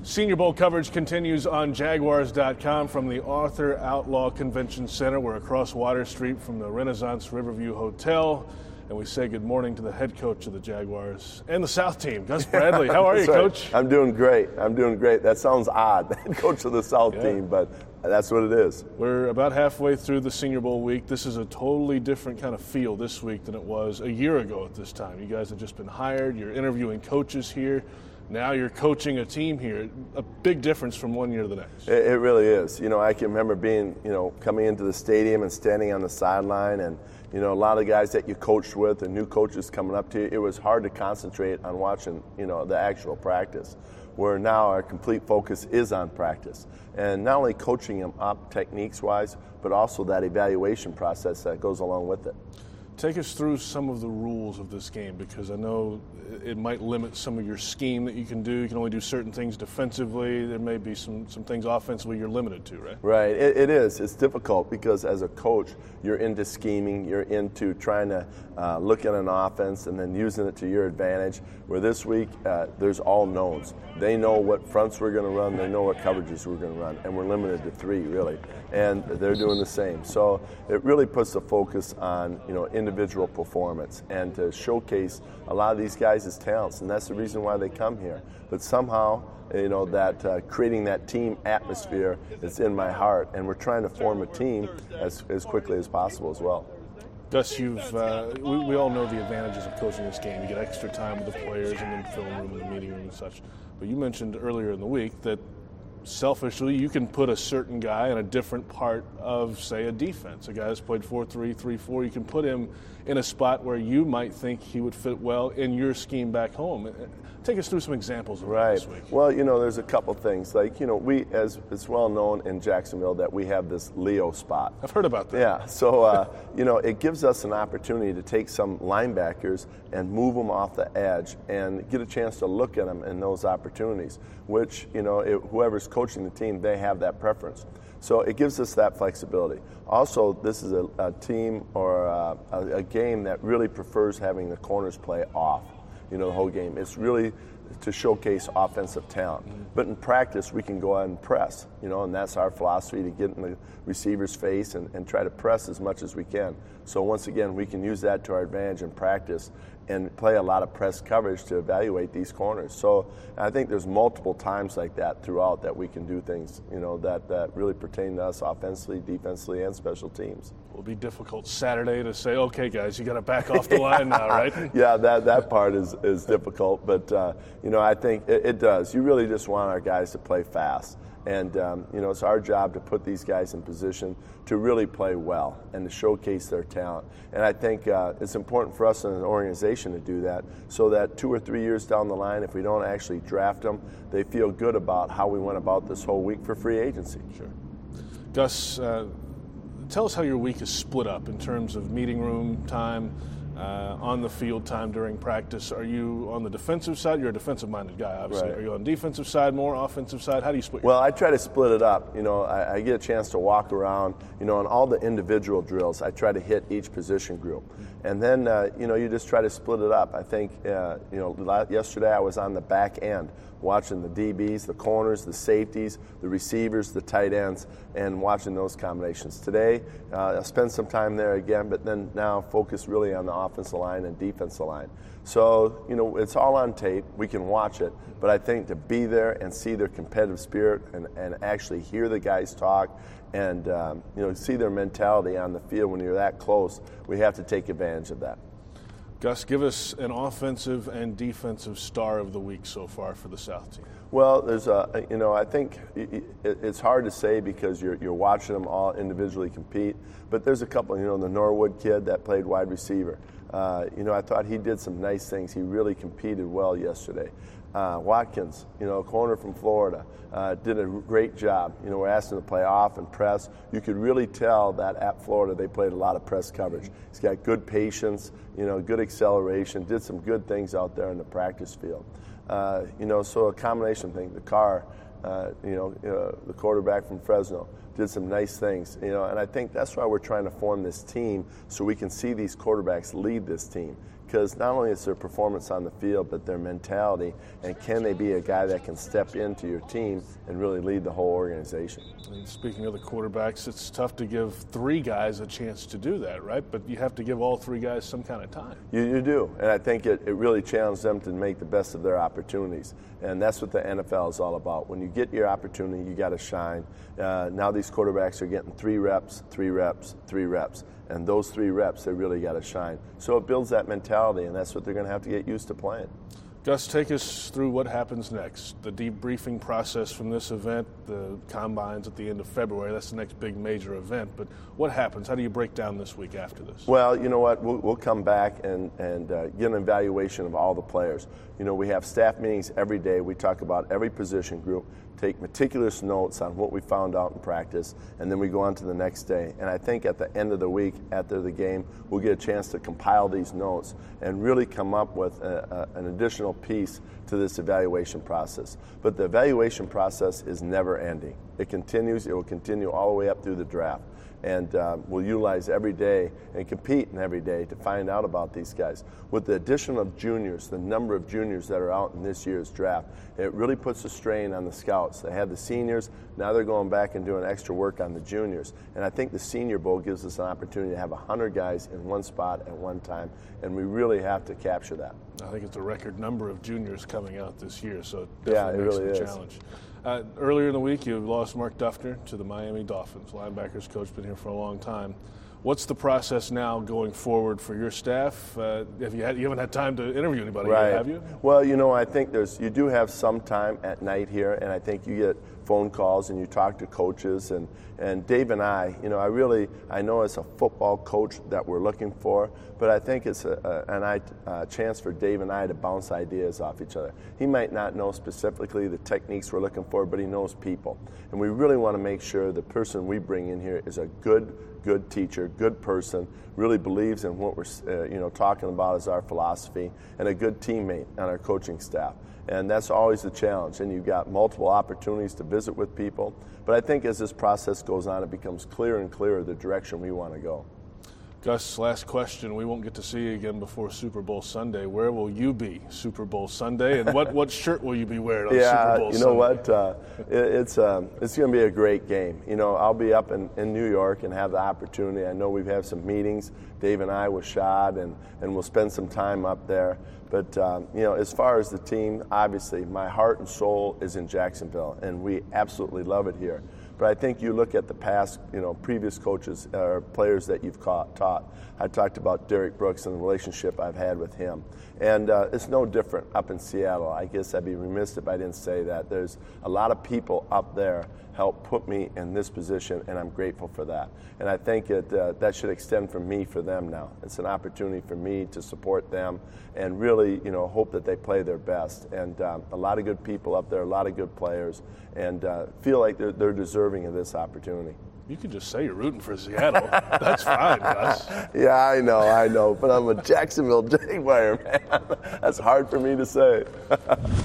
Senior Bowl coverage continues on Jaguars.com from the Arthur Outlaw Convention Center. We're across Water Street from the Renaissance Riverview Hotel, and we say good morning to the head coach of the Jaguars and the South team, Gus Bradley. How are you, right. Coach? I'm doing great. That sounds odd, the head coach of the South team, but that's what it is. We're about halfway through the Senior Bowl week. This is a totally different kind of feel this week than it was a year ago at this time. You guys have just been hired. You're interviewing coaches here. Now you're coaching a team here. A big difference from one year to the next. It really is. I can remember being, coming into the stadium and standing on the sideline, and, a lot of guys that you coached with and new coaches coming up to you, it was hard to concentrate on watching, the actual practice, where now our complete focus is on practice. And not only coaching them up techniques-wise, but also that evaluation process that goes along with it. Take us through some of the rules of this game, because I know it might limit some of your scheme that you can do. You can only do certain things defensively. There may be some things offensively you're limited to, right? Right. It is. It's difficult because as a coach, you're into scheming. You're into trying to look at an offense and then using it to your advantage. Where this week, there's all knowns. They know what fronts we're going to run. They know what coverages we're going to run. And we're limited to 3, really. And they're doing the same. So it really puts the focus on, individual performance and to showcase a lot of these guys as talents. And that's the reason why they come here. But somehow, that creating that team atmosphere is in my heart. And we're trying to form a team as quickly as possible as well. Gus, we all know the advantages of coaching this game. You get extra time with the players and in the film room and the meeting room and such. But you mentioned earlier in the week that selfishly, you can put a certain guy in a different part of, say, a defense. A guy that's played 4-3, 3-4, you can put him in a spot where you might think he would fit well in your scheme back home. Take us through some examples of that this week. Well, there's a couple things. Like, we, as it's well known in Jacksonville, that we have this Leo spot. I've heard about that. Yeah, so, it gives us an opportunity to take some linebackers and move them off the edge and get a chance to look at them in those opportunities, which, whoever's coaching the team, they have that preference. So it gives us that flexibility. Also, this is a team or a game that really prefers having the corners play off, the whole game. It's really to showcase offensive talent. But in practice, we can go out and press, and that's our philosophy, to get in the receiver's face and try to press as much as we can. So once again, we can use that to our advantage in practice and play a lot of press coverage to evaluate these corners. So I think there's multiple times like that throughout that we can do things, that really pertain to us offensively, defensively, and special teams. It will be difficult Saturday to say, okay, guys, you got to back off the line now, right? Yeah, that part is difficult, but I think it does. You really just want our guys to play fast. And, it's our job to put these guys in position to really play well and to showcase their talent. And I think it's important for us as an organization to do that so that 2 or 3 years down the line, if we don't actually draft them, they feel good about how we went about this whole week for free agency. Sure. Gus, tell us how your week is split up in terms of meeting room time, on the field time during practice. Are you on the defensive side? You're a defensive-minded guy, obviously. Right. Are you on the defensive side more, offensive side? How do you split your Well, I try to split it up. I get a chance to walk around, on all the individual drills. I try to hit each position group. And then, you just try to split it up. I think, yesterday I was on the back end watching the DBs, the corners, the safeties, the receivers, the tight ends, and watching those combinations. Today, I'll spend some time there again, but then now focus really on the offensive line and defensive line. So, it's all on tape. We can watch it. But I think to be there and see their competitive spirit and actually hear the guys talk and, see their mentality on the field when you're that close, we have to take advantage of that. Gus, give us an offensive and defensive star of the week so far for the South team. Well, there's I think it's hard to say because you're watching them all individually compete, but there's a couple, the Norwood kid that played wide receiver. I thought he did some nice things. He really competed well yesterday. Watkins, corner from Florida, did a great job. We're asking him to play off and press. You could really tell that at Florida they played a lot of press coverage. He's got good patience, good acceleration, did some good things out there in the practice field. So a combination thing. The quarterback from Fresno did some nice things, and I think that's why we're trying to form this team so we can see these quarterbacks lead this team. because not only is their performance on the field, but their mentality, and can they be a guy that can step into your team and really lead the whole organization. And speaking of the quarterbacks, it's tough to give 3 guys a chance to do that, right? But you have to give all 3 guys some kind of time. You do, and I think it really challenged them to make the best of their opportunities, and that's what the NFL is all about. When you get your opportunity, you got to shine. Now these quarterbacks are getting 3 reps, 3 reps, 3 reps, and those 3 reps, they really got to shine. So it builds that mentality, and that's what they're going to have to get used to playing. Gus, take us through what happens next. The debriefing process from this event, the combines at the end of February, that's the next big major event. But what happens? How do you break down this week after this? Well, you know what? We'll come back and get an evaluation of all the players. You know, we have staff meetings every day. We talk about every position group, take meticulous notes on what we found out in practice, and then we go on to the next day. And I think at the end of the week, after the game, we'll get a chance to compile these notes and really come up with an additional piece to this evaluation process. But the evaluation process is never ending. It continues. It will continue all the way up through the draft. And we'll utilize every day and compete in every day to find out about these guys. With the addition of juniors, the number of juniors that are out in this year's draft, it really puts a strain on the scouts. They had the seniors, now they're going back and doing extra work on the juniors. And I think the Senior Bowl gives us an opportunity to have 100 guys in one spot at one time, and we really have to capture that. I think it's a record number of juniors coming out this year, so it yeah, it definitely really makes it is. a challenge. Earlier in the week, you lost Mark Duffner to the Miami Dolphins. Linebackers coach, been here for a long time. What's the process now going forward for your staff? You haven't had time to interview anybody right. yet, have you? Well, you know, I think you do have some time at night here, and I think you get phone calls and you talk to coaches. And Dave and I, you know, I know it's a football coach that we're looking for, but I think it's a chance for Dave and I to bounce ideas off each other. He might not know specifically the techniques we're looking for, but he knows people. And we really want to make sure the person we bring in here is a good teacher, good person, really believes in what we're talking about as our philosophy, and a good teammate on our coaching staff. And that's always the challenge. And you've got multiple opportunities to visit with people. But I think as this process goes on, it becomes clearer and clearer the direction we want to go. Gus, last question. We won't get to see you again before Super Bowl Sunday. Where will you be Super Bowl Sunday, and what shirt will you be wearing on Super Bowl Sunday? You know what? It's going to be a great game. You know, I'll be up in New York and have the opportunity. I know we have some meetings, Dave and I with Shad, and we'll spend some time up there. But, as far as the team, obviously, my heart and soul is in Jacksonville, and we absolutely love it here. But I think you look at the past, previous coaches or players that you've taught. I talked about Derek Brooks and the relationship I've had with him. And it's no different up in Seattle. I guess I'd be remiss if I didn't say that. There's a lot of people up there helped put me in this position, and I'm grateful for that. And I think that should extend from me for them now. It's an opportunity for me to support them and really, hope that they play their best. And a lot of good people up there, a lot of good players, and feel like they're deserving of this opportunity. You can just say you're rooting for Seattle. That's fine, Gus. Yeah, I know, but I'm a Jacksonville Jaguar, man. That's hard for me to say.